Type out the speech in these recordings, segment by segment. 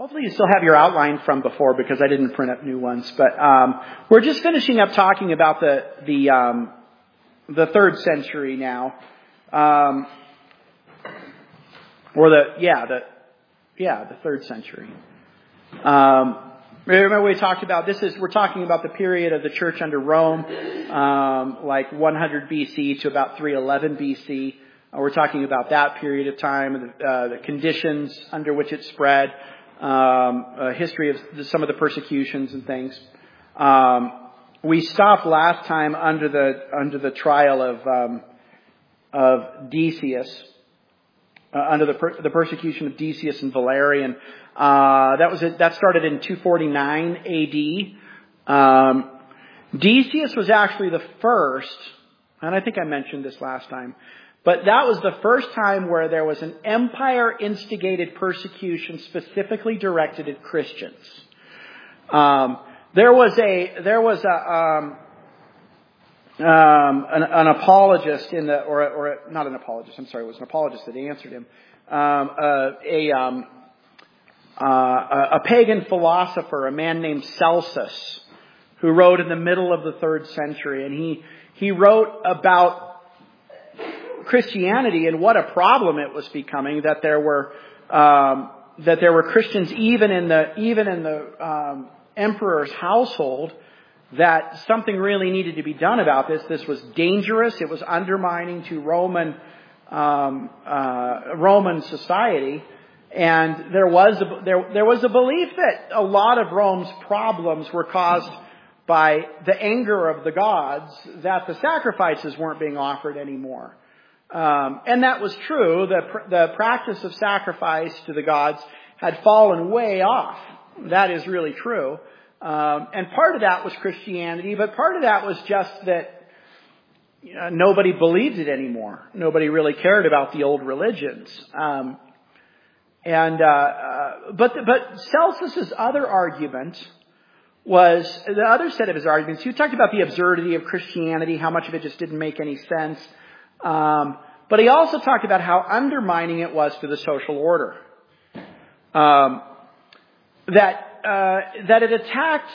Hopefully you still have your outline from before because I didn't print up new ones. But we're just finishing up talking about the 3rd century now, or the 3rd century. Remember we talked about we're talking about the period of the church under Rome, like 100 BC to about 311 BC. We're talking about that period of time, the conditions under which it spread. History of some of the persecutions and things. We stopped last time under the trial of Decius, under the persecution of Decius and Valerian. That started in 249 AD. Decius was actually the first, and I think I mentioned this last time. But that was the first time where there was an empire-instigated persecution specifically directed at Christians. There was an apologist not an apologist. I'm sorry, it was an apologist that answered him. A pagan philosopher, a man named Celsus, who wrote in the middle of the 3rd century, and he wrote about Christianity and what a problem it was becoming, that there were Christians even in the emperor's household, that something really needed to be done about this. This was dangerous. It was undermining to Roman society, and there was a belief that a lot of Rome's problems were caused by the anger of the gods, that the sacrifices weren't being offered anymore. And that was true. The practice of sacrifice to the gods had fallen way off. That is really true. And part of that was Christianity, but part of that was just that nobody believed it anymore. Nobody really cared about the old religions. But Celsus's other argument was, the other set of his arguments, he talked about the absurdity of Christianity, how much of it just didn't make any sense. But he also talked about how undermining it was to the social order. That it attacked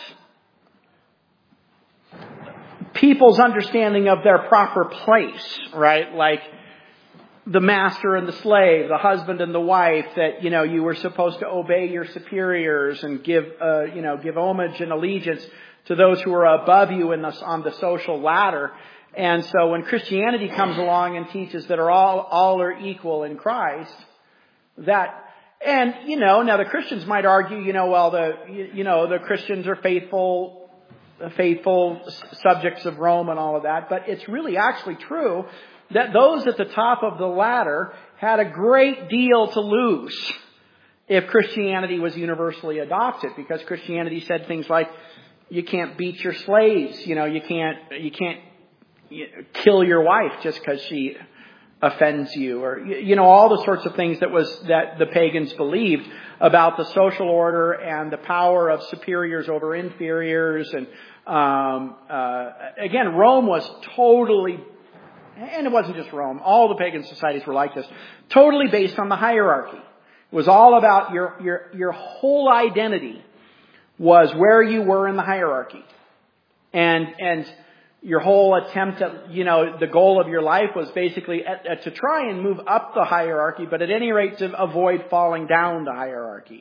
people's understanding of their proper place, right? Like the master and the slave, the husband and the wife, that, you were supposed to obey your superiors and give homage and allegiance to those who are above you on the social ladder. And so when Christianity comes along and teaches that all are equal in Christ, now the Christians might argue, the Christians are faithful subjects of Rome and all of that, but it's really actually true that those at the top of the ladder had a great deal to lose if Christianity was universally adopted, because Christianity said things like, you can't beat your slaves, you can't kill your wife just because she offends you, or all the sorts of things that the pagans believed about the social order and the power of superiors over inferiors. And again, Rome was totally, and it wasn't just Rome, all the pagan societies were like this, totally based on the hierarchy. It was all about your whole identity was where you were in the hierarchy, and your whole attempt at, the goal of your life was basically to try and move up the hierarchy, but at any rate to avoid falling down the hierarchy.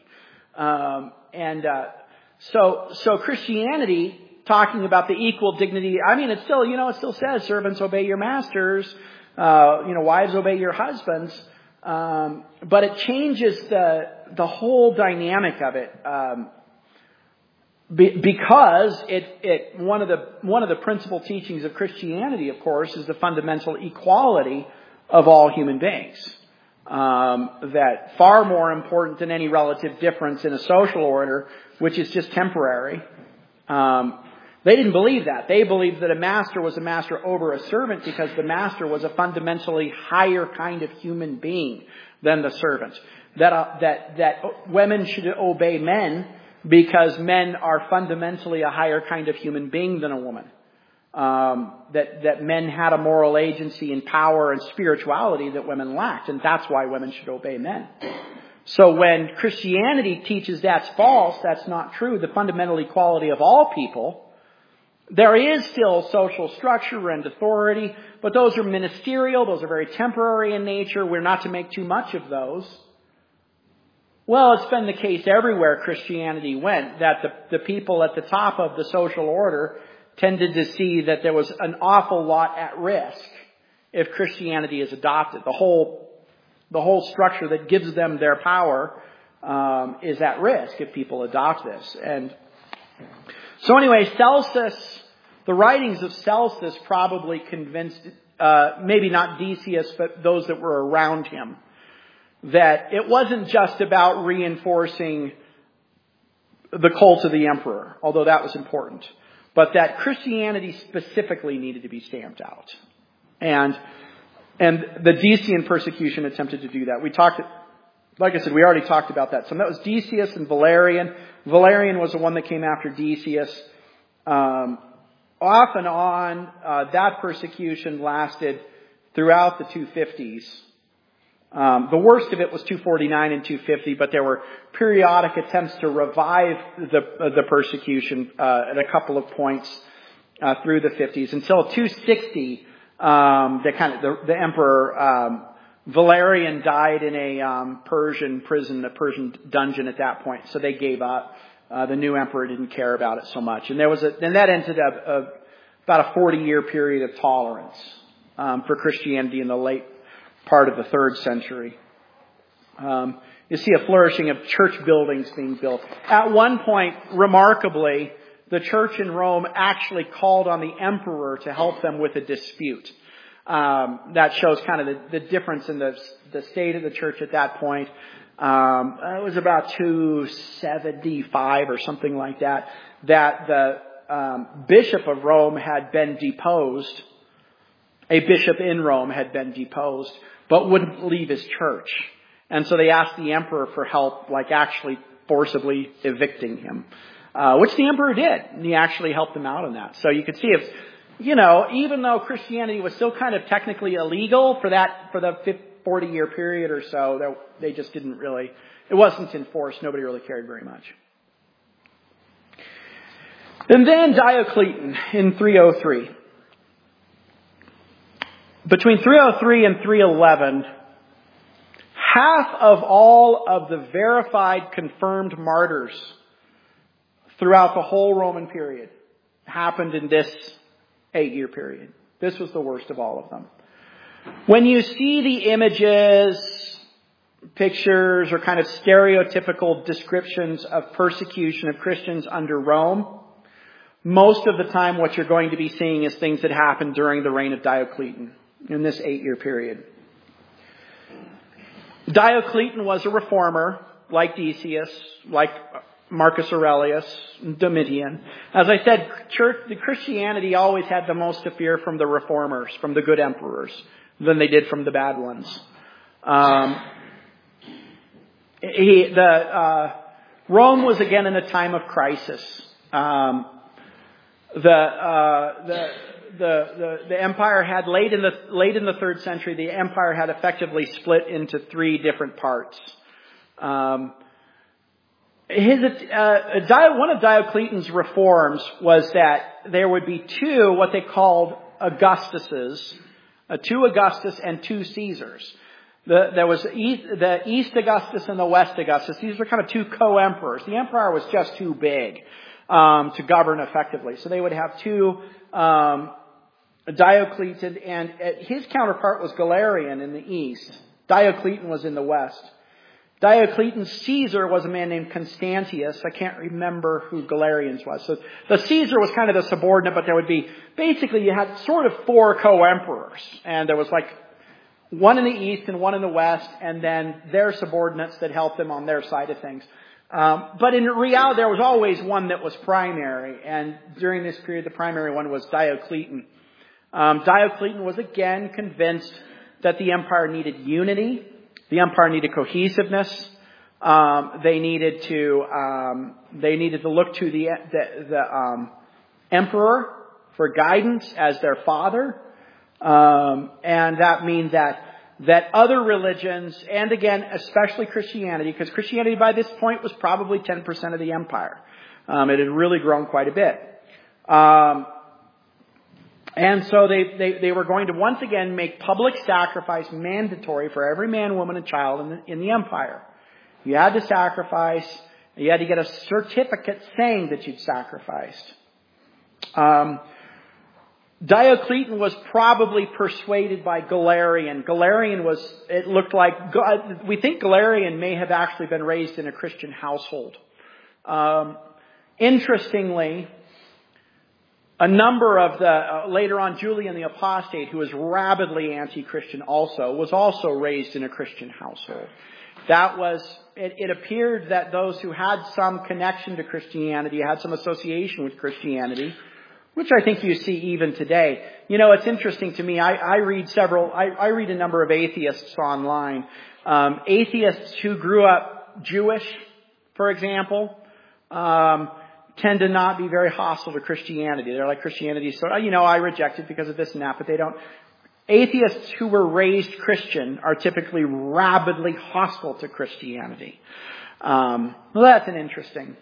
So Christianity, talking about the equal dignity, it still says servants obey your masters, wives obey your husbands, but it changes the whole dynamic of it. Because one of the principal teachings of Christianity, of course, is the fundamental equality of all human beings. That far more important than any relative difference in a social order, which is just temporary. They didn't believe that. They believed that a master was a master over a servant because the master was a fundamentally higher kind of human being than the servant. That women should obey men because men are fundamentally a higher kind of human being than a woman. That men had a moral agency and power and spirituality that women lacked, and that's why women should obey men. So when Christianity teaches that's false, that's not true, the fundamental equality of all people, there is still social structure and authority, but those are ministerial, those are very temporary in nature. We're not to make too much of those. Well, it's been the case everywhere Christianity went, that the people at the top of the social order tended to see that there was an awful lot at risk if Christianity is adopted. The whole structure that gives them their power is at risk if people adopt this. And so anyway, Celsus, the writings of Celsus probably convinced, maybe not Decius, but those that were around him, that it wasn't just about reinforcing the cult of the emperor, although that was important, but that Christianity specifically needed to be stamped out. And the Decian persecution attempted to do that. Like I said, we already talked about that. So that was Decius and Valerian. Valerian was the one that came after Decius. Off and on, that persecution lasted throughout the 250s. The worst of it was 249 and 250, but there were periodic attempts to revive the persecution at a couple of points through the 50s until 260. The emperor Valerian died in a Persian prison, a Persian dungeon at that point, so they gave up. The new emperor didn't care about it so much, and that ended up about a 40-year period of tolerance for Christianity in the late part of the 3rd century. You see a flourishing of church buildings being built. At one point, remarkably, the church in Rome actually called on the emperor to help them with a dispute. That shows kind of the difference in the state of the church at that point. It was about 275 or something like that the bishop of Rome had been deposed. A bishop in Rome had been deposed, but wouldn't leave his church. And so they asked the emperor for help, like actually forcibly evicting him. Which the emperor did. And he actually helped them out on that. So you could see if, even though Christianity was still kind of technically illegal for the 40-year period or so, they just didn't really, it wasn't enforced. Nobody really cared very much. And then Diocletian in 303. Between 303 and 311, half of all of the verified, confirmed martyrs throughout the whole Roman period happened in this 8-year period. This was the worst of all of them. When you see the images, pictures, or kind of stereotypical descriptions of persecution of Christians under Rome, most of the time what you're going to be seeing is things that happened during the reign of Diocletian in this 8-year period. Diocletian was a reformer, like Decius, like Marcus Aurelius, Domitian. As I said, the Christianity always had the most to fear from the reformers, from the good emperors, than they did from the bad ones. Rome was again in a time of crisis. The empire had late in the 3rd century, the empire had effectively split into 3 different parts. One of Diocletian's reforms was that there would be 2 what they called Augustuses, 2 Augustus and 2 Caesars. There was the East Augustus and the West Augustus. These were kind of 2 co-emperors. The empire was just too big to govern effectively. So they would have 2 Diocletian, and his counterpart was Galerian in the east. Diocletian was in the west. Diocletian's Caesar was a man named Constantius. I can't remember who Galerian's was. So the Caesar was kind of the subordinate, but there would be, basically you had sort of 4 co-emperors. And there was like one in the east and one in the west, and then their subordinates that helped them on their side of things. But in reality, there was always one that was primary. And during this period, the primary one was Diocletian. Diocletian was again convinced that the empire needed unity. The empire needed cohesiveness. They needed to look to the emperor for guidance as their father. And that means that that other religions, and again, especially Christianity, because Christianity by this point was probably 10% of the empire. It had really grown quite a bit. And so they were going to once again make public sacrifice mandatory for every man, woman, and child in the empire. You had to sacrifice. You had to get a certificate saying that you'd sacrificed. Diocletian was probably persuaded by Galerian. Galerian was, it looked like, we think Galerian may have actually been raised in a Christian household. Interestingly, a number of later on, Julian the Apostate, who was rabidly anti-Christian was also raised in a Christian household. It appeared that those who had some connection to Christianity, had some association with Christianity, which I think you see even today. You know, it's interesting to me. I read a number of atheists online. Atheists who grew up Jewish, for example, tend to not be very hostile to Christianity. They're like, Christianity, so, I reject it because of this and that, but they don't. Atheists who were raised Christian are typically rabidly hostile to Christianity. Well, that's an interesting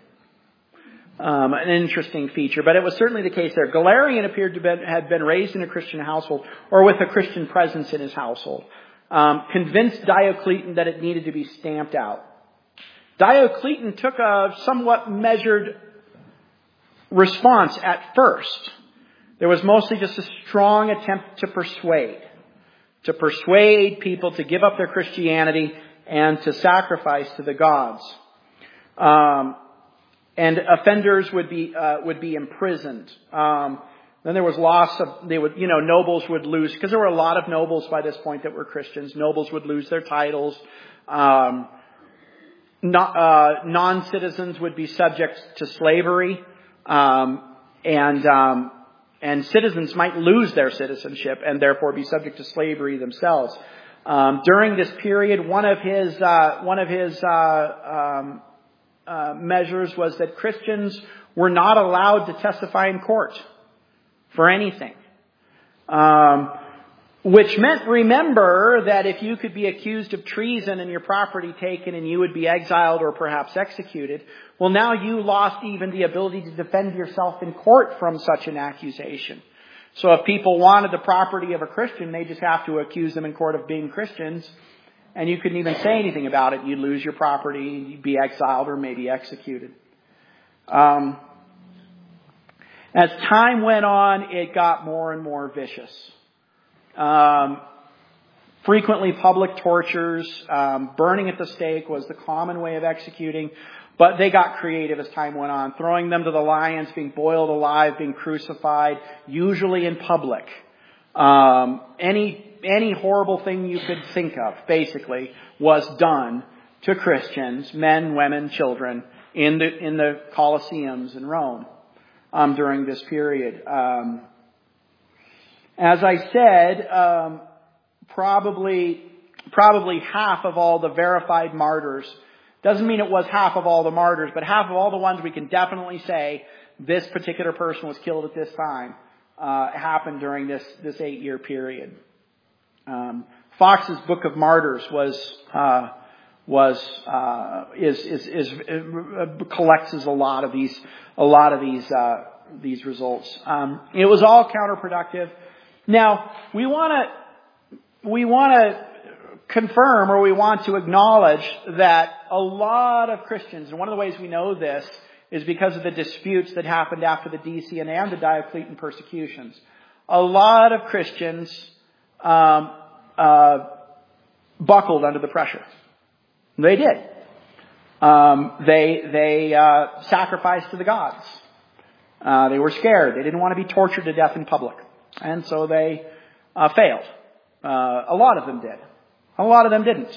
feature, but it was certainly the case there. Galerian appeared to have been raised in a Christian household or with a Christian presence in his household. Convinced Diocletian that it needed to be stamped out. Diocletian took a somewhat measured response at first. There was mostly just a strong attempt to persuade people to give up their Christianity and to sacrifice to the gods. And offenders would be imprisoned. Then there was loss of, nobles would lose, because there were a lot of nobles by this point that were Christians. Nobles would lose their titles. Non-citizens would be subject to slavery. And citizens might lose their citizenship and therefore be subject to slavery themselves. During this period, one of his measures was that Christians were not allowed to testify in court for anything. Which meant, remember, that if you could be accused of treason and your property taken and you would be exiled or perhaps executed, well, now you lost even the ability to defend yourself in court from such an accusation. So if people wanted the property of a Christian, they just have to accuse them in court of being Christians, and you couldn't even say anything about it. You'd lose your property, you'd be exiled or maybe executed. As time went on, it got more and more vicious. Frequently public tortures, burning at the stake was the common way of executing, but they got creative as time went on, throwing them to the lions, being boiled alive, being crucified, usually in public. Any horrible thing you could think of, basically, was done to Christians, men, women, children, in the Colosseums in Rome, during this period. As I said, probably half of all the verified martyrs, doesn't mean it was half of all the martyrs, but half of all the ones we can definitely say this particular person was killed at this time, happened during this 8-year period. Fox's Book of Martyrs collects a lot of these results. It was all counterproductive. Now, we want to confirm, or we want to acknowledge, that a lot of Christians, and one of the ways we know this is because of the disputes that happened after the Decian and the Diocletian persecutions. A lot of Christians buckled under the pressure. They did. They sacrificed to the gods. They were scared. They didn't want to be tortured to death in public. And so they failed. A lot of them did. A lot of them didn't.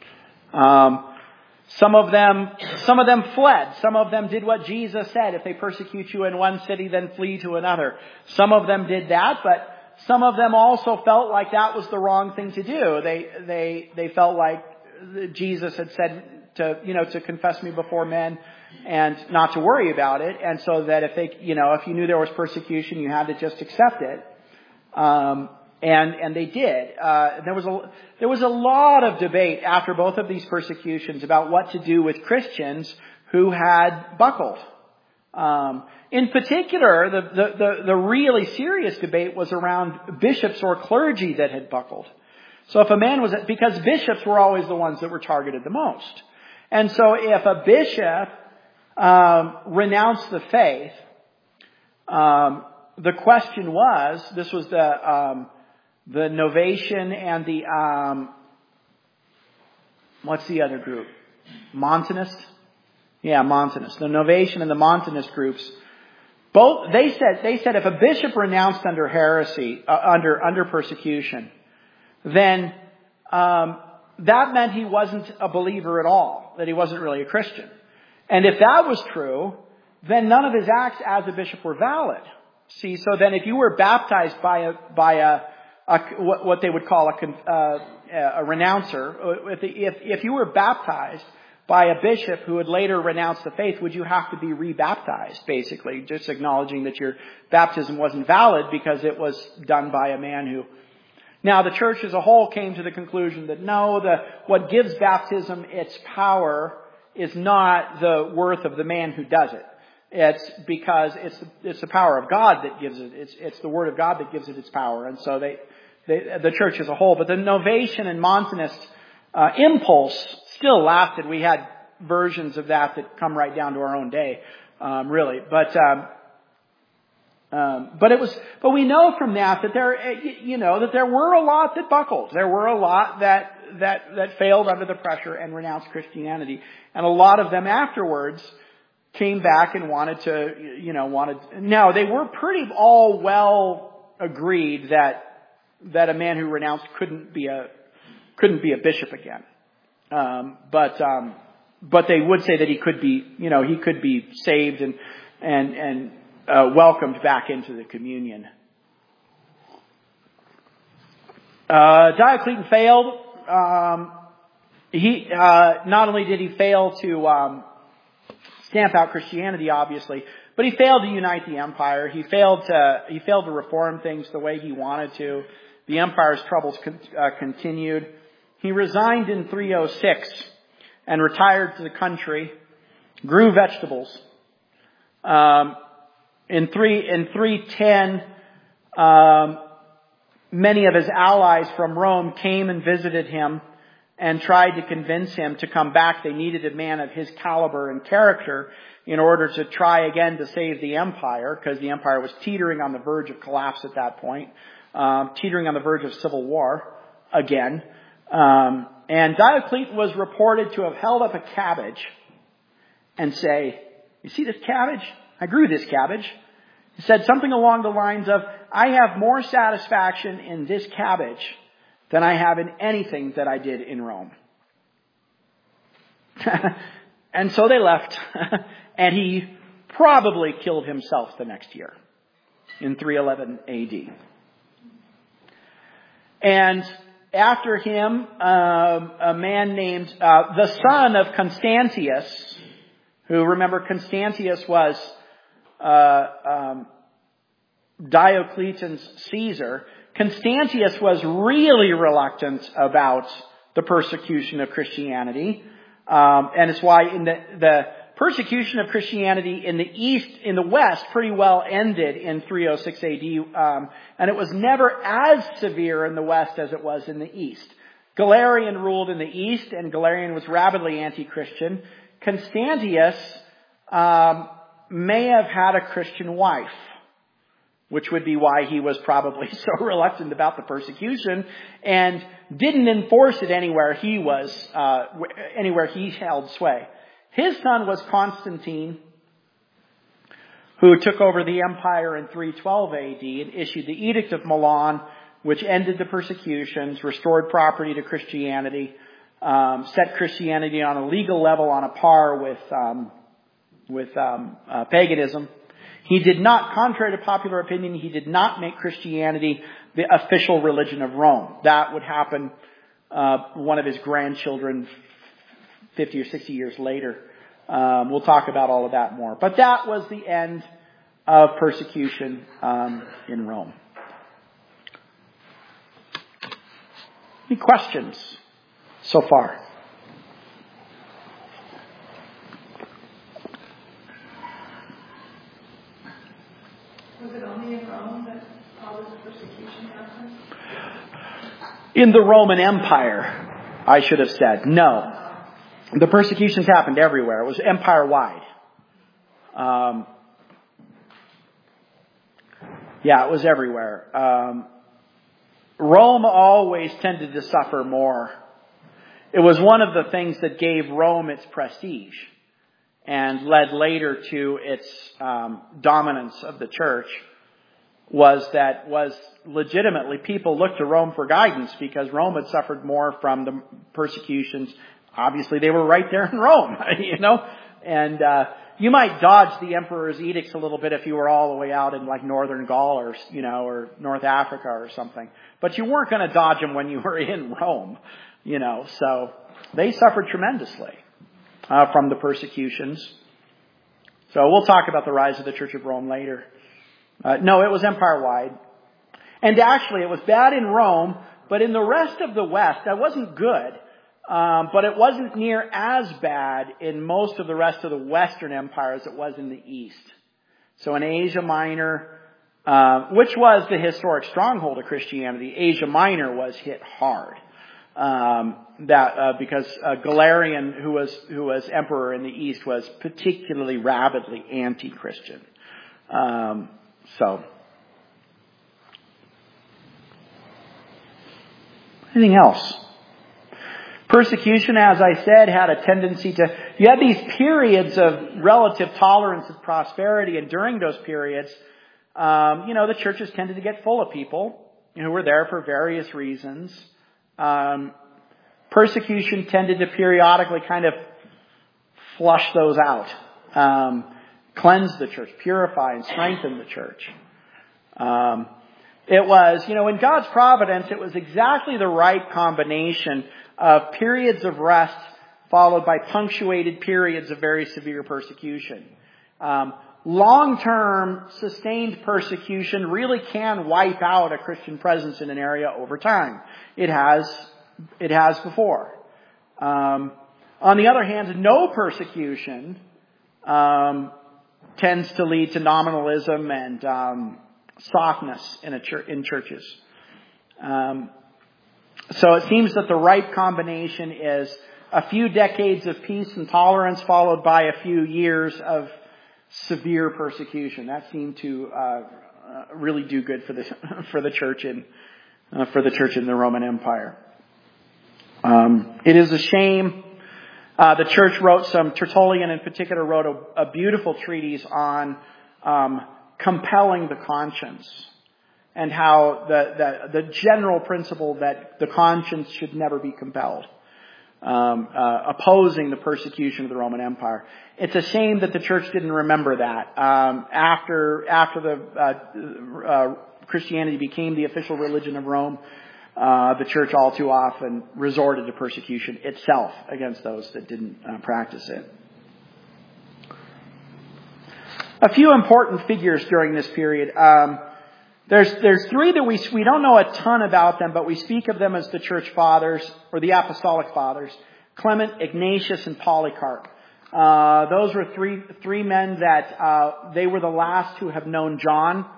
Some of them fled. Some of them did what Jesus said. If they persecute you in one city, then flee to another. Some of them did that, but some of them also felt like that was the wrong thing to do. They felt like Jesus had said to confess me before men and not to worry about it. And so that if you knew there was persecution, you had to just accept it. And they did. There was a lot of debate after both of these persecutions about what to do with Christians who had buckled. In particular, the really serious debate was around bishops or clergy that had buckled. So if a man was, because bishops were always the ones that were targeted the most. And so if a bishop renounced the faith, the question was, this was the Novatian and the, what's the other group? Montanist? Yeah, Montanist. The Novatian and the Montanist groups, both, they said if a bishop renounced under heresy, under persecution, then, that meant he wasn't a believer at all, that he wasn't really a Christian. And if that was true, then none of his acts as a bishop were valid. See, so then if you were baptized by what they would call a renouncer, if you were baptized by a bishop who would later renounce the faith, would you have to be rebaptized, basically, just acknowledging that your baptism wasn't valid because it was done by a man who... Now, the church as a whole came to the conclusion that no, what gives baptism its power is not the worth of the man who does it. It's because it's the power of God that gives it. It's the Word of God that gives it its power. And so the church as a whole. But the Novatian and Montanist impulse still lasted. We had versions of that come right down to our own day, really. But we know from that there were a lot that buckled. There were a lot that failed under the pressure and renounced Christianity. And a lot of them afterwards came back and wanted. Now, they were pretty all well agreed that a man who renounced couldn't be a bishop again. But they would say that he could be saved and welcomed back into the communion. Diocletian failed. He not only did he fail to stamp out Christianity, obviously, but he failed to unite the empire. He failed to reform things the way he wanted to. The empire's troubles continued. He resigned in 306 and retired to the country. Grew vegetables. In 310, many of his allies from Rome came and visited him and tried to convince him to come back. They needed a man of his caliber and character in order to try again to save the empire, because the empire was teetering on the verge of collapse at that point, teetering on the verge of civil war again. And Diocletian was reported to have held up a cabbage and say, "You see this cabbage? I grew this cabbage." He said something along the lines of, "I have more satisfaction in this cabbage than I have in anything that I did in Rome." And so they left, and he probably killed himself the next year in 311 AD. And after him, a man named the son of Constantius, who, remember, Constantius was Diocletian's Caesar. Constantius was really reluctant about the persecution of Christianity. And it's why in the persecution of Christianity in the West pretty well ended in 306 AD. And it was never as severe in the West as it was in the East. Galerian ruled in the East, and Galerian was rabidly anti-Christian. Constantius may have had a Christian wife, which would be why he was probably so reluctant about the persecution and didn't enforce it anywhere he held sway. His son was Constantine, who took over the empire in 312 AD and issued the Edict of Milan, which ended the persecutions, restored property to Christianity, set Christianity on a legal level on a par with paganism. He did not, contrary to popular opinion, he did not make Christianity the official religion of Rome. That would happen, one of his grandchildren 50 or 60 years later. We'll talk about all of that more. But that was the end of persecution in Rome. Any questions so far? Was it only in Rome that all this persecution happened? In the Roman Empire, I should have said. No. The persecutions happened everywhere. It was empire-wide. It was everywhere. Rome always tended to suffer more. It was one of the things that gave Rome its prestige and led later to its dominance of the church, was legitimately people looked to Rome for guidance because Rome had suffered more from the persecutions. Obviously, they were right there in Rome, and you might dodge the emperor's edicts a little bit if you were all the way out in like northern Gaul or North Africa or something. But you weren't going to dodge them when you were in Rome, So they suffered tremendously from the persecutions. So we'll talk about the rise of the Church of Rome later. No, it was empire-wide. And actually, it was bad in Rome, but in the rest of the West, that wasn't good. But it wasn't near as bad in most of the rest of the Western Empire as it was in the East. So in Asia Minor, which was the historic stronghold of Christianity, Asia Minor was hit hard. Because Galerian, who was emperor in the East, was particularly rabidly anti-Christian. Anything else? Persecution, as I said, had a tendency you had these periods of relative tolerance and prosperity, and during those periods, the churches tended to get full of people who were there for various reasons. Persecution tended to periodically kind of flush those out, cleanse the church, purify and strengthen the church. It was, in God's providence, it was exactly the right combination of periods of rest followed by punctuated periods of very severe persecution. Long-term sustained persecution really can wipe out a Christian presence in an area over time. It has before. On the other hand, no persecution tends to lead to nominalism and softness in churches. So it seems that the right combination is a few decades of peace and tolerance followed by a few years of severe persecution. That seemed to really do good for the church in the Roman Empire. It is a shame. The church Tertullian in particular wrote a beautiful treatise on compelling the conscience, and how the general principle that the conscience should never be compelled, opposing the persecution of the Roman Empire. It's a shame that the church didn't remember that. After Christianity became the official religion of Rome, the church all too often resorted to persecution itself against those that didn't practice it. A few important figures during this period. There's three that we don't know a ton about them, but we speak of them as the church fathers or the apostolic fathers: Clement, Ignatius, and Polycarp. Those were three men that they were the last to have known John.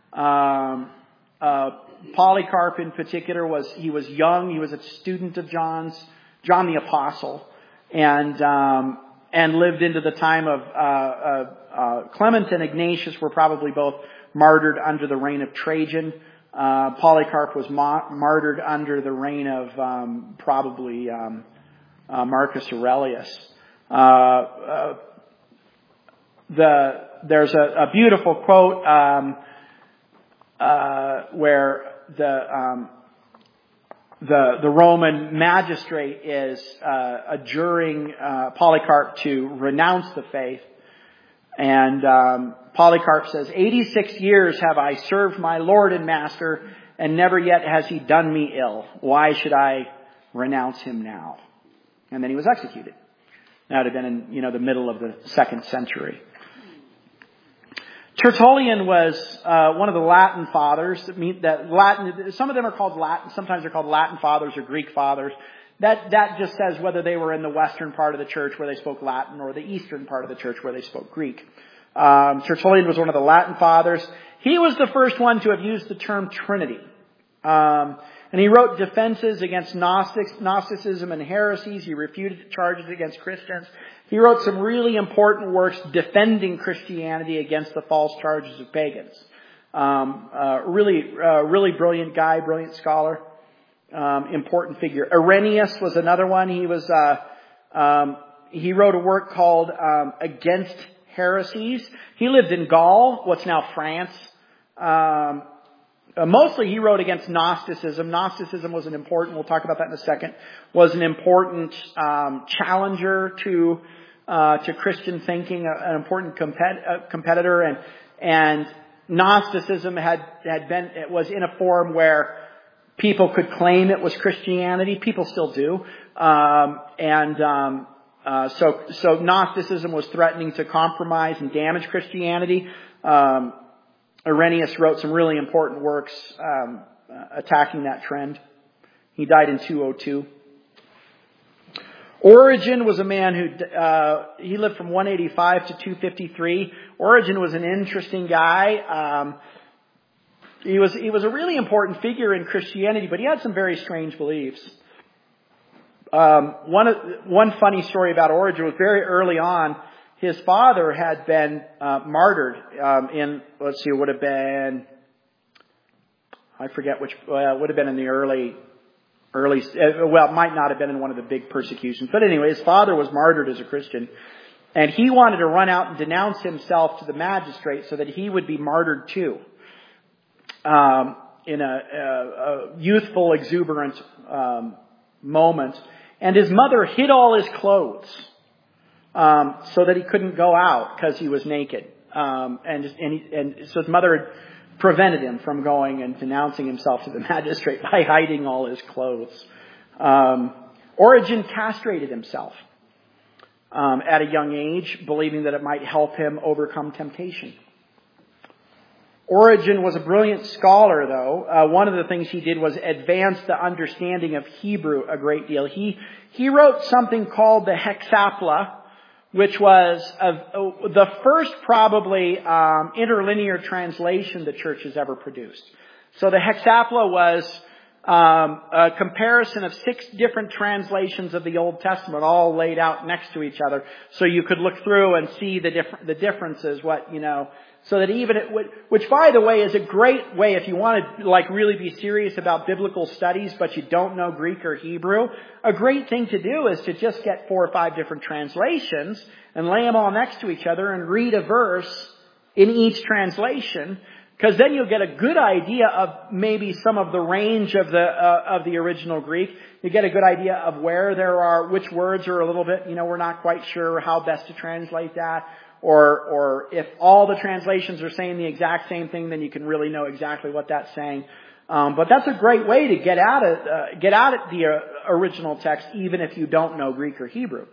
Polycarp in particular was young. He was a student of John the Apostle, and lived into the time of Clement and Ignatius were probably both martyred under the reign of Trajan. Polycarp was martyred under the reign of probably Marcus Aurelius. There's a beautiful quote where the Roman magistrate is adjuring Polycarp to renounce the faith. And Polycarp says, 86 years have I served my Lord and Master, and never yet has he done me ill. Why should I renounce him now? And then he was executed. That would have been in the middle of the 2nd century. Tertullian was one of the Latin fathers. Some of them are called Latin. Sometimes they're called Latin fathers or Greek fathers. That just says whether they were in the western part of the church where they spoke Latin or the eastern part of the church where they spoke Greek. Tertullian was one of the Latin fathers. He was the first one to have used the term Trinity. And he wrote defenses against Gnosticism and heresies. He refuted charges against Christians. He wrote some really important works defending Christianity against the false charges of pagans. Really brilliant guy, brilliant scholar, important figure. Irenaeus was another one. He wrote a work called Against Heresies. He lived in Gaul, what's now France. Mostly he wrote against Gnosticism. Gnosticism was we'll talk about that in a second, was an important challenger to Christian thinking, an important competitor, and Gnosticism was in a form where people could claim it was Christianity. People still do. So Gnosticism was threatening to compromise and damage Christianity. Irenaeus wrote some really important works attacking that trend. He died in 202. Origen was a man who he lived from 185 to 253. Origen was an interesting guy. He was a really important figure in Christianity, but he had some very strange beliefs. One funny story about Origen was very early on. His father had been martyred would have been, I forget which, would have been in the early, it might not have been in one of the big persecutions. But anyway, his father was martyred as a Christian. And he wanted to run out and denounce himself to the magistrate so that he would be martyred too. In a youthful, exuberant moment. And his mother hid all his clothes. So that he couldn't go out because he was naked. So his mother had prevented him from going and denouncing himself to the magistrate by hiding all his clothes. Origen castrated himself at a young age, believing that it might help him overcome temptation. Origen was a brilliant scholar, though. One of the things he did was advance the understanding of Hebrew a great deal. He wrote something called the Hexapla, which was the first probably interlinear translation the church has ever produced. So the Hexapla was a comparison of 6 different translations of the Old Testament, all laid out next to each other, so you could look through and see the differences. So that which by the way is a great way if you want to really be serious about biblical studies, but you don't know Greek or Hebrew. A great thing to do is to just get 4 or 5 different translations and lay them all next to each other and read a verse in each translation, because then you'll get a good idea of maybe some of the range of the original Greek. You get a good idea of which words are a little bit, we're not quite sure how best to translate that. Or if all the translations are saying the exact same thing, then you can really know exactly what that's saying. But that's a great way to get at the original text, even if you don't know Greek or Hebrew.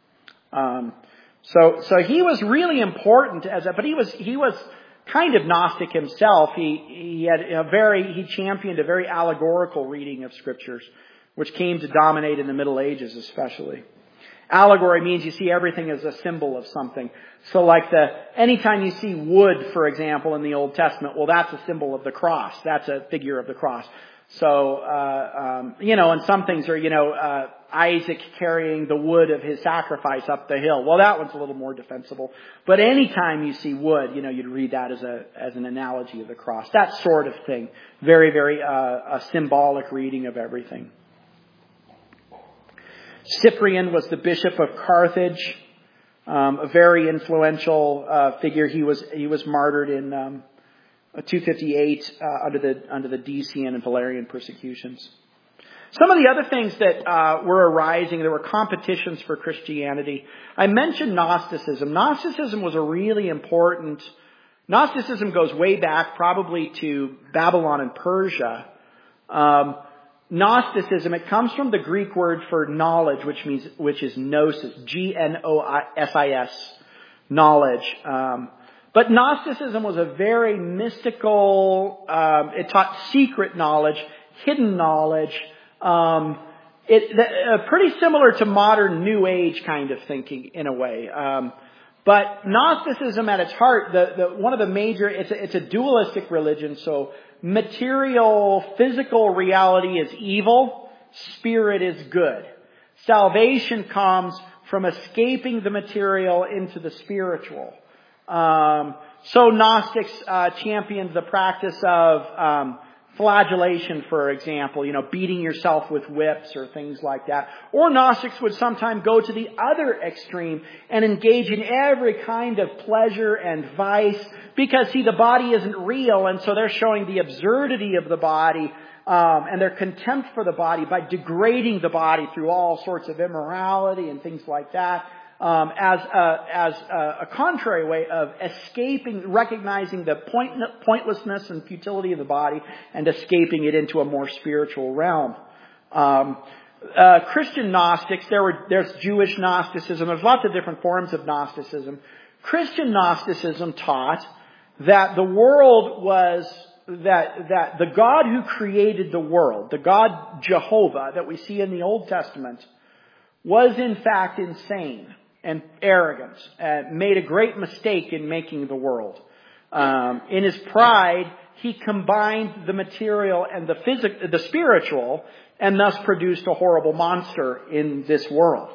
So he was really important but he was kind of Gnostic himself. He championed a very allegorical reading of scriptures, which came to dominate in the Middle Ages especially. Allegory means you see everything as a symbol of something. So anytime you see wood, for example, in the Old Testament, well, that's a symbol of the cross. That's a figure of the cross. So, and some things are, Isaac carrying the wood of his sacrifice up the hill. Well, that one's a little more defensible. But anytime you see wood, you'd read that as an analogy of the cross. That sort of thing. Very, very, a symbolic reading of everything. Cyprian was the bishop of Carthage, a very influential figure. He was martyred in 258 under the Decian and Valerian persecutions. Some of the other things that were arising, there were competitions for Christianity. I mentioned Gnosticism. Gnosticism was a really important. Gnosticism goes way back, probably to Babylon and Persia. Gnosticism, it comes from the Greek word for knowledge, which is gnosis, Gnosis, knowledge. But Gnosticism was a very mystical, it taught secret knowledge, hidden knowledge, pretty similar to modern New Age kind of thinking in a way. But Gnosticism at its heart, one of the major, it's a dualistic religion, so material, physical reality is evil, spirit is good. Salvation comes from escaping the material into the spiritual. So Gnostics championed the practice of flagellation, for example, beating yourself with whips or things like that. Or Gnostics would sometimes go to the other extreme and engage in every kind of pleasure and vice because, the body isn't real, and so they're showing the absurdity of the body and their contempt for the body by degrading the body through all sorts of immorality and things like that. As a contrary way of escaping, recognizing the pointlessness and futility of the body and escaping it into a more spiritual realm. Christian Gnostics, there's Jewish Gnosticism, there's lots of different forms of Gnosticism. Christian Gnosticism taught that the world was, that the God who created the world, the God Jehovah that we see in the Old Testament, was in fact insane and arrogant, made a great mistake in making the world. In his pride, he combined the material and the spiritual, and thus produced a horrible monster in this world.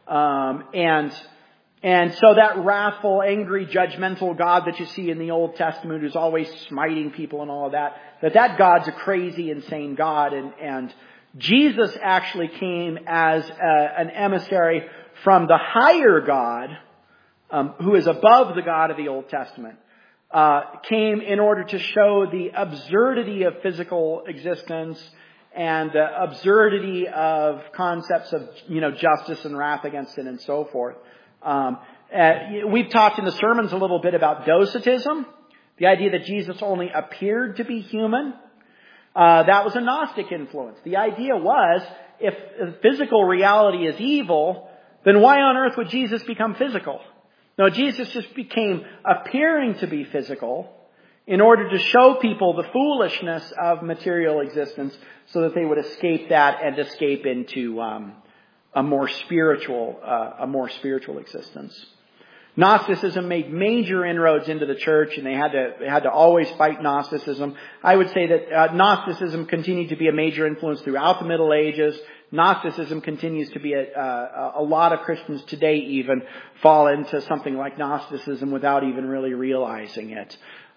And so that wrathful, angry, judgmental God that you see in the Old Testament, who's always smiting people and all of that God's a crazy, insane God, and Jesus actually came as an emissary from the higher God, who is above the God of the Old Testament, came in order to show the absurdity of physical existence and the absurdity of concepts of, justice and wrath against sin and so forth. We've talked in the sermons a little bit about docetism, the idea that Jesus only appeared to be human. That was a Gnostic influence. The idea was, if physical reality is evil, then why on earth would Jesus become physical? No, Jesus just became appearing to be physical in order to show people the foolishness of material existence so that they would escape that and escape into a more spiritual existence. Gnosticism made major inroads into the church, and they had to always fight Gnosticism. I would say that Gnosticism continued to be a major influence throughout the Middle Ages. Gnosticism continues to be a lot of Christians today even fall into something like Gnosticism without even really realizing it.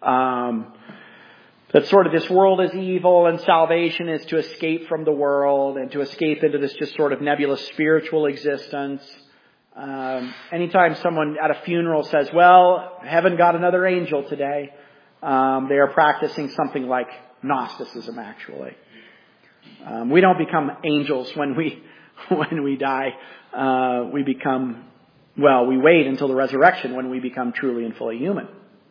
That sort of this world is evil and salvation is to escape from the world and to escape into this just sort of nebulous spiritual existence. Anytime someone at a funeral says, well, heaven got another angel today, they are practicing something like Gnosticism actually. We don't become angels when we die. We wait until the resurrection when we become truly and fully human.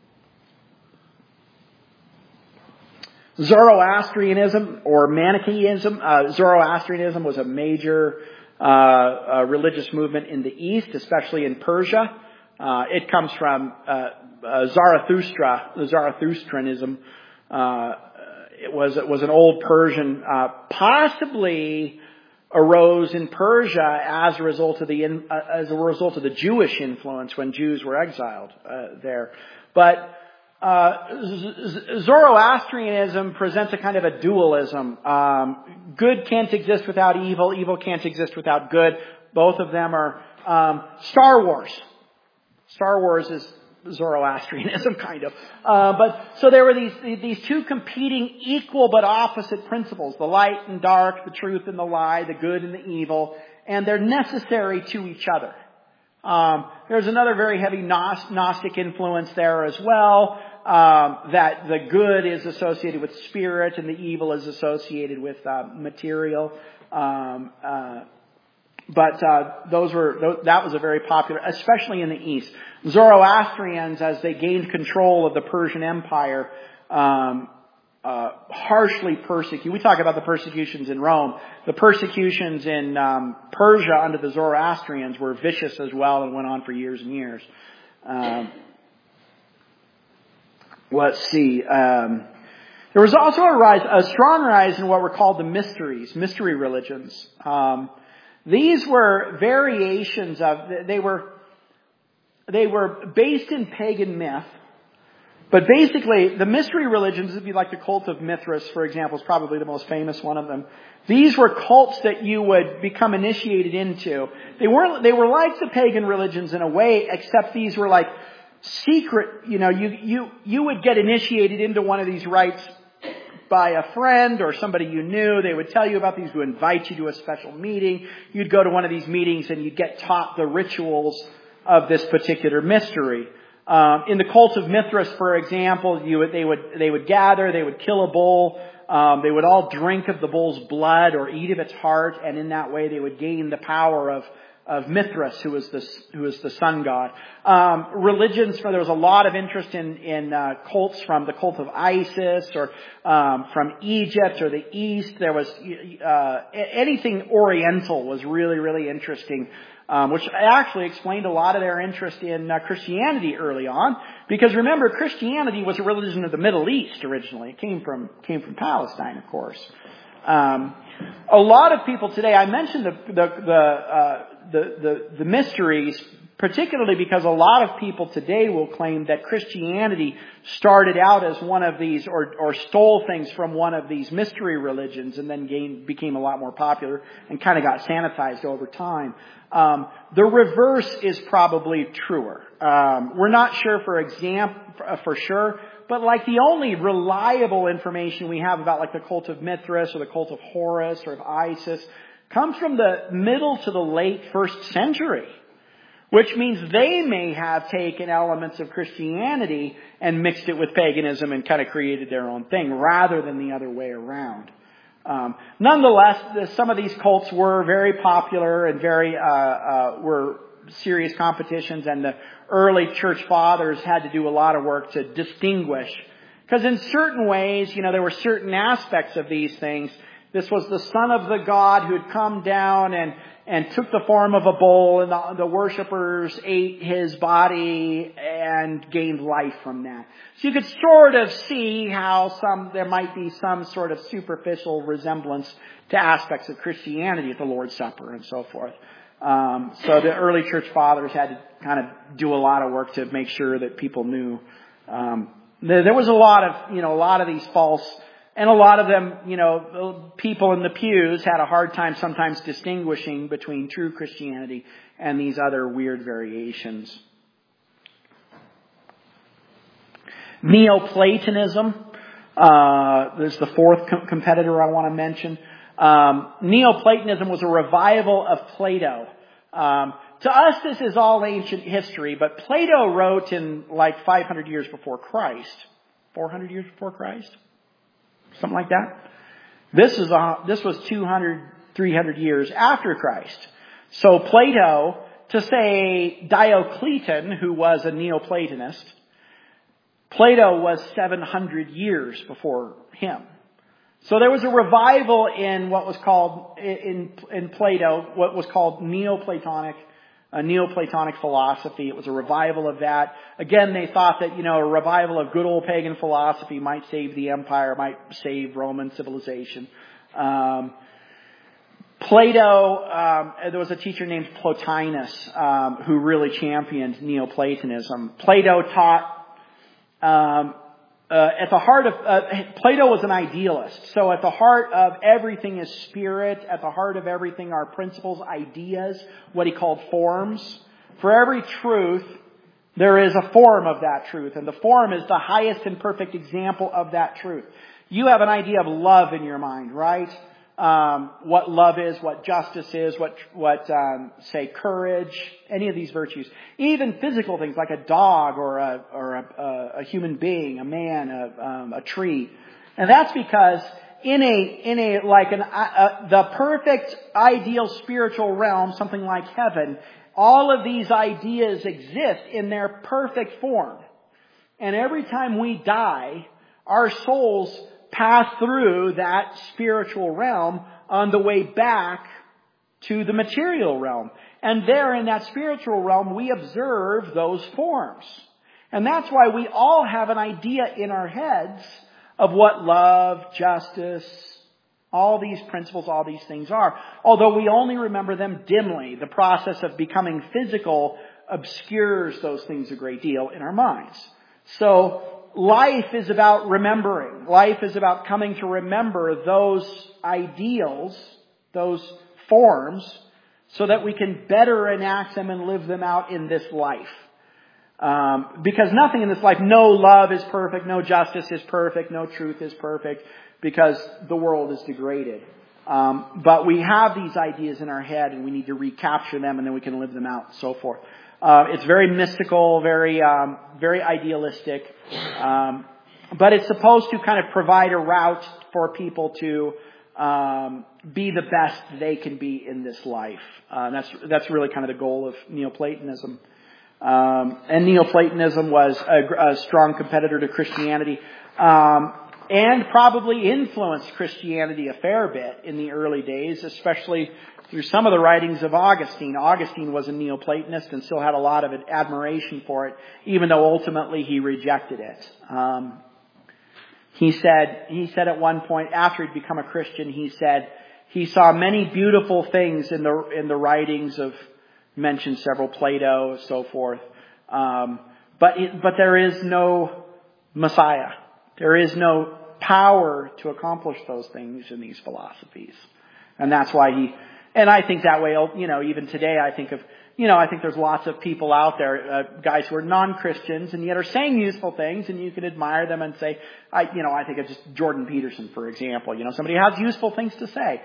Zoroastrianism or Manichaeism. Zoroastrianism was a major religious movement in the East, especially in Persia. It comes from Zarathustra, the Zarathustranism. It was an old Persian, possibly arose in Persia as a result of the Jewish influence when Jews were exiled there. But Zoroastrianism presents a kind of a dualism. Good can't exist without evil. Evil can't exist without good. Both of them are Star Wars. Star Wars is Zoroastrianism, kind of. So there were these two competing, equal but opposite principles: the light and dark, the truth and the lie, the good and the evil, and they're necessary to each other. There's another very heavy Gnostic influence there as well. That the good is associated with spirit and the evil is associated with material. That was a very popular, especially in the East. Zoroastrians, as they gained control of the Persian Empire, harshly persecuted. We talk about the persecutions in Rome. The persecutions in Persia under the Zoroastrians were vicious as well and went on for years and years. let's see. There was also a strong rise in what were called the mystery religions. These were variations of, they were based in pagan myth. But basically, the mystery religions, if you like the cult of Mithras, for example, is probably the most famous one of them. These were cults that you would become initiated into. They were like the pagan religions in a way, except these were like secret, you would get initiated into one of these rites by a friend or somebody you knew. They would tell you about these, would invite you to a special meeting. You'd go to one of these meetings and you'd get taught the rituals of this particular mystery. In the cult of Mithras, for example, they would gather, they would kill a bull, they would all drink of the bull's blood or eat of its heart, and in that way they would gain the power of Mithras, who was the sun god. Religions, there was a lot of interest in cults from the cult of Isis or from Egypt or the East. There was anything Oriental was really, really interesting. Which actually explained a lot of their interest in Christianity early on. Because remember, Christianity was a religion of the Middle East originally. It came from Palestine, of course. A lot of people today, I mentioned the mysteries, particularly because a lot of people today will claim that Christianity started out as one of these, or stole things from one of these mystery religions, and then became a lot more popular and kind of got sanitized over time. The reverse is probably truer. We're not sure for sure, but like the only reliable information we have about like the cult of Mithras or the cult of Horus or of Isis comes from the middle to the late 1st century, which means they may have taken elements of Christianity and mixed it with paganism and kind of created their own thing rather than the other way around. Nonetheless, some of these cults were very popular and were serious competitions, and the early church fathers had to do a lot of work to distinguish. Because in certain ways, there were certain aspects of these things. This was the son of the god who had come down and took the form of a bull, and the worshippers ate his body and gained life from that. So you could sort of see how there might be some sort of superficial resemblance to aspects of Christianity at the Lord's Supper and so forth. So the early church fathers had to kind of do a lot of work to make sure that people knew. There was a lot of these false. And a lot of them, people in the pews had a hard time sometimes distinguishing between true Christianity and these other weird variations. Neoplatonism. There's the fourth competitor I want to mention. Neoplatonism was a revival of Plato. To us, this is all ancient history, but Plato wrote in like 500 years before Christ. 400 years before Christ? Something like that. This was 200, 300 years after Christ. So Plato, to say Diocletian, who was a Neoplatonist, Plato was 700 years before him. So there was a revival in what was called, in Plato, what was called Neoplatonic philosophy. It was a revival of that. Again, they thought that, a revival of good old pagan philosophy might save the empire, might save Roman civilization. Plato, there was a teacher named Plotinus, who really championed Neoplatonism. Plato taught, at the heart of, Plato was an idealist. So at the heart of everything is spirit. At the heart of everything are principles, ideas, what he called forms. For every truth, there is a form of that truth. And the form is the highest and perfect example of that truth. You have an idea of love in your mind, right? What love is, what justice is, say courage, any of these virtues, even physical things like a dog or a human being, a man, a tree, and that's because the perfect ideal spiritual realm, something like heaven, all of these ideas exist in their perfect form, and every time we die, our souls pass through that spiritual realm on the way back to the material realm. And there in that spiritual realm, we observe those forms. And that's why we all have an idea in our heads of what love, justice, all these principles, all these things are. Although we only remember them dimly, the process of becoming physical obscures those things a great deal in our minds. So life is about remembering. Life is about coming to remember those ideals, those forms, so that we can better enact them and live them out in this life. Because nothing in this life, no love is perfect, no justice is perfect, no truth is perfect, because the world is degraded. But we have these ideas in our head and we need to recapture them and then we can live them out and so forth. It's very mystical, very idealistic. But it's supposed to kind of provide a route for people to be the best they can be in this life. That's really kind of the goal of Neoplatonism. And Neoplatonism was a strong competitor to Christianity, and probably influenced Christianity a fair bit in the early days, especially through some of the writings of Augustine. Augustine was a Neoplatonist and still had a lot of admiration for it, even though ultimately he rejected it. He said at one point, after he'd become a Christian, he said he saw many beautiful things in the writings of, mentioned several, Plato, so forth. But there is no Messiah. There is no power to accomplish those things in these philosophies. And that's why and I think that way, even today I think there's lots of people out there, guys who are non-Christians and yet are saying useful things, and you can admire them and say, I think of just Jordan Peterson, for example. Somebody has useful things to say.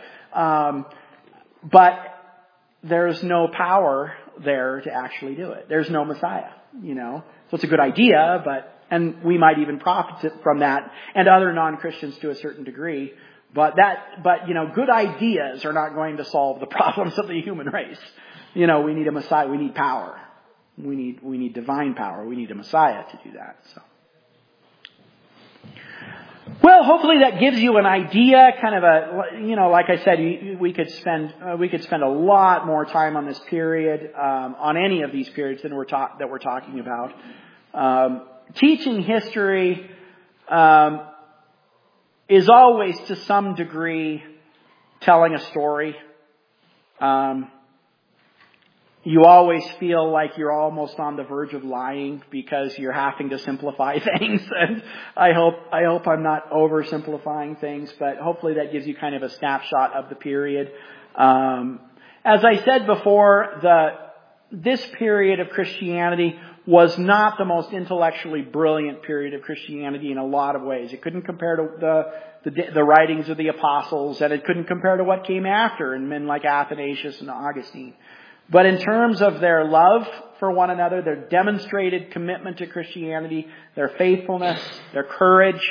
But there's no power there to actually do it. There's no Messiah, So it's a good idea, and we might even profit from that, and other non-Christians to a certain degree. But good ideas are not going to solve the problems of the human race. We need a Messiah. We need power. We need divine power. We need a Messiah to do that. So. Well, hopefully that gives you an idea, kind of like I said, we could spend a lot more time on this period, on any of these periods that we're talking about. Teaching history, is always to some degree telling a story. You always feel like you're almost on the verge of lying because you're having to simplify things. And I hope I'm not oversimplifying things, but hopefully that gives you kind of a snapshot of the period. As I said before, this period of Christianity was not the most intellectually brilliant period of Christianity in a lot of ways. It couldn't compare to the writings of the apostles, and it couldn't compare to what came after in men like Athanasius and Augustine. But in terms of their love for one another, their demonstrated commitment to Christianity, their faithfulness, their courage,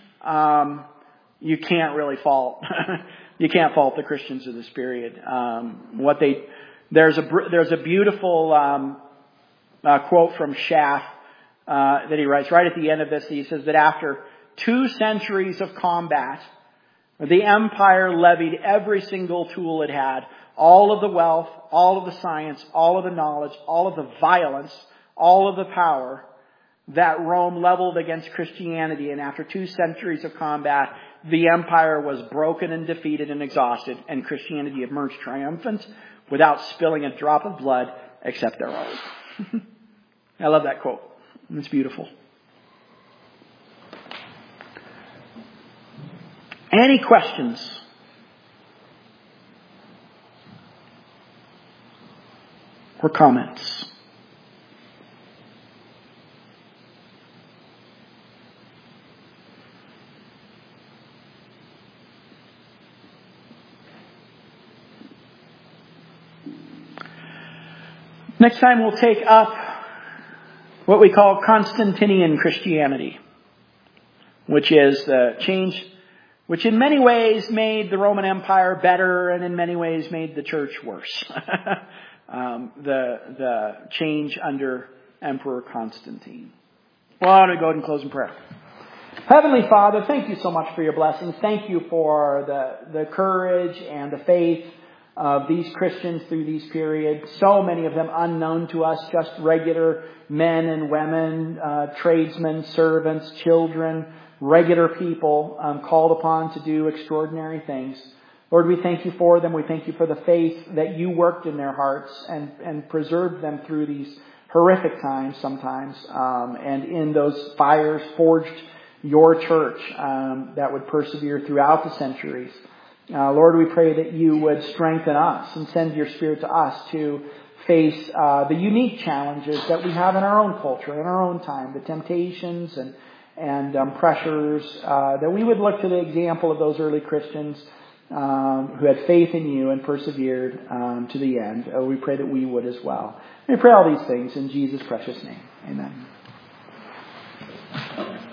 you can't really fault. You can't fault the Christians of this period. There's a beautiful quote from Schaff that he writes right at the end of this. He says that after 2 centuries of combat, the empire levied every single tool it had, all of the wealth, all of the science, all of the knowledge, all of the violence, all of the power that Rome leveled against Christianity. And after 2 centuries of combat, the empire was broken and defeated and exhausted, and Christianity emerged triumphant without spilling a drop of blood except their own. I love that quote. It's beautiful. Any questions? Or comments? Next time we'll take up what we call Constantinian Christianity, which is the change, which in many ways made the Roman Empire better and in many ways made the church worse. The change under Emperor Constantine. Well, I want to go ahead and close in prayer. Heavenly Father, thank you so much for your blessings. Thank you for the courage and the faith of these Christians through these periods. So many of them unknown to us, just regular men and women, tradesmen, servants, children, regular people called upon to do extraordinary things. Lord, we thank you for them. We thank you for the faith that you worked in their hearts and preserved them through these horrific times sometimes. And in those fires forged your church that would persevere throughout the centuries. Lord, we pray that you would strengthen us and send your Spirit to us to face the unique challenges that we have in our own culture, in our own time, the temptations and pressures, that we would look to the example of those early Christians who had faith in you and persevered to the end. We pray that we would as well. We pray all these things in Jesus' precious name. Amen.